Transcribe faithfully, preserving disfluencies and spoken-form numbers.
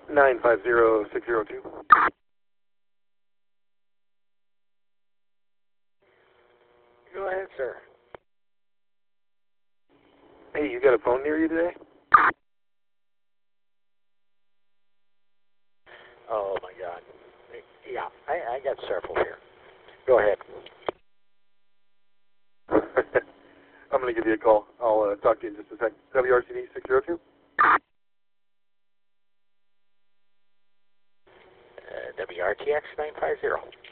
nine five zero six zero two. Go ahead, sir. Hey, you got a phone near you today? Oh, my God. Yeah, I, I got several here. Go ahead. I'm going to give you a call. I'll uh, talk to you in just a second. W R C D six zero two? Uh, W R T X nine five zero.